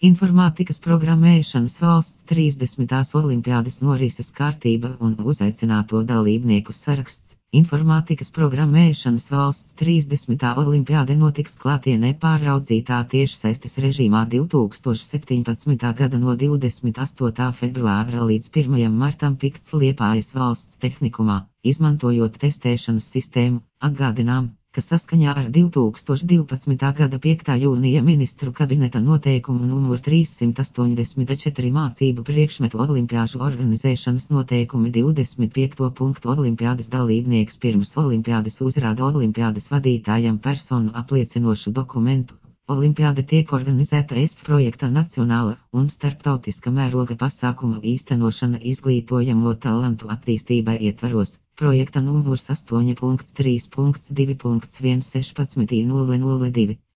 Informātikas programmēšanas valsts 30. olimpiādes norises kārtība un uzaicināto dalībnieku saraksts. Informātikas programmēšanas valsts 30. olimpiāde notiks klātienē pārraudzītā tiešsaistes režīmā 2017. gada no 28. februāra līdz 1. martam Pikts Liepājas valsts tehnikumā, izmantojot testēšanas sistēmu. Atgādinām, ka saskaņā ar 2012. gada 5. jūnija ministru kabineta noteikumu numur 384 mācību priekšmetu olimpiāžu organizēšanas noteikumi 25. punktu olimpiādes dalībnieks pirms olimpiādes uzrāda olimpiādes vadītājam personu apliecinošu dokumentu. Olimpiāde tiek organizēta ES projekta nacionāla un starptautiska mēroga pasākumu īstenošana izglītojamo talantu attīstībai ietvaros. Projekta numurs 8.3.2.116.002.